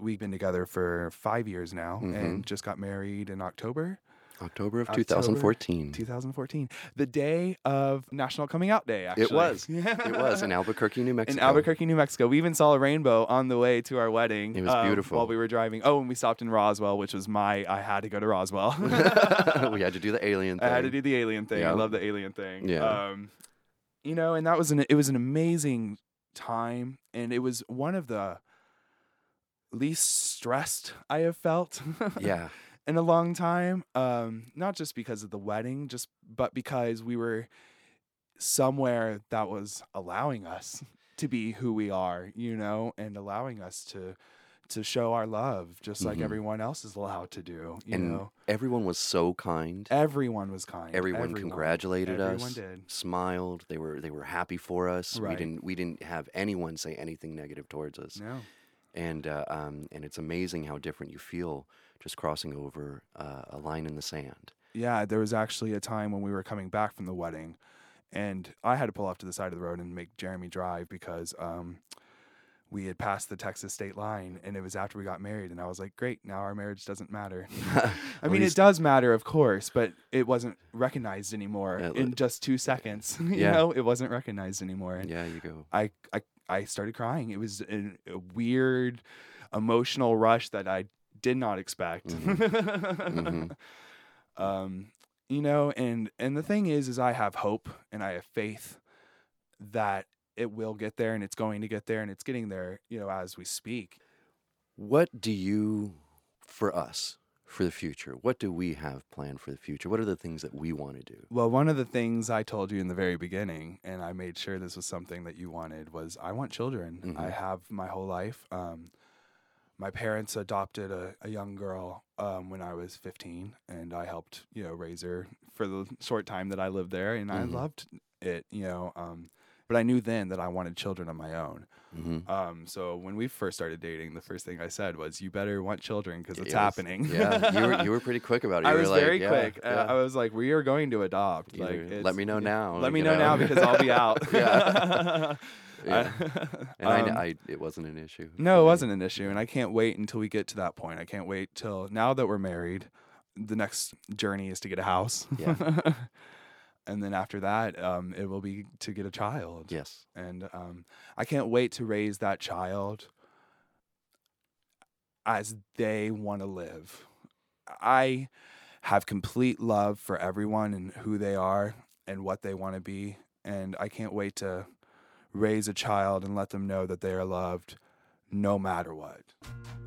we've been together for 5 years now Mm-hmm. and just got married in October October of October 2014. 2014. The day of National Coming Out Day, actually. It was. It was in Albuquerque, New Mexico. In Albuquerque, New Mexico. We even saw a rainbow on the way to our wedding. It was beautiful. While we were driving. Oh, and we stopped in Roswell, which was I had to go to Roswell. We had to do the alien thing. I had to do the alien thing. Yeah. I love the alien thing. Yeah. And that was it was an amazing time, and it was one of the least stressed I have felt. Yeah. In a long time. Not just because of the wedding, but because we were somewhere that was allowing us to be who we are, and allowing us to show our love just like Mhm. everyone else is allowed to do, And everyone was so kind. Everyone was kind. Everyone congratulated us. Everyone did. Smiled. They were happy for us. Right. We didn't have anyone say anything negative towards us. No. And it's amazing how different you feel just crossing over a line in the sand. Yeah, there was actually a time when we were coming back from the wedding, and I had to pull off to the side of the road and make Jeremy drive because we had passed the Texas state line, and it was after we got married, and I was like, great, now our marriage doesn't matter. I mean, it does matter, of course, but it wasn't recognized anymore in just 2 seconds. It wasn't recognized anymore. And Yeah, you go. I started crying. It was a weird emotional rush that I did not expect. Mhm. And the thing is I have hope and I have faith that it will get there, and it's going to get there, and it's getting there, as we speak. What do you, for us, for the future, what do we have planned for the future? What are the things that we want to do? Well, one of the things I told you in the very beginning, and I made sure this was something that you wanted, was I want children. Mhm. I have my whole life. My parents adopted a young girl when I was 15, and I helped, raise her for the short time that I lived there, and I Mhm. loved it, but I knew then that I wanted children of my own. Mm-hmm. So when we first started dating, the first thing I said was, "You better want children because it's It was- happening." Yeah, you were pretty quick about it. You I were was like, very yeah, quick. yeah. I was like, "We are going to adopt. Either let me know now. Let me know now because I'll be out." Yeah. Yeah. And it wasn't an issue. No, it wasn't an issue, and I can't wait until we get to that point. I can't wait till now that we're married. The next journey is to get a house. Yeah. And then after that, it will be to get a child. Yes. And I can't wait to raise that child as they want to live. I have complete love for everyone and who they are and what they want to be. And I can't wait to raise a child and let them know that they are loved no matter what.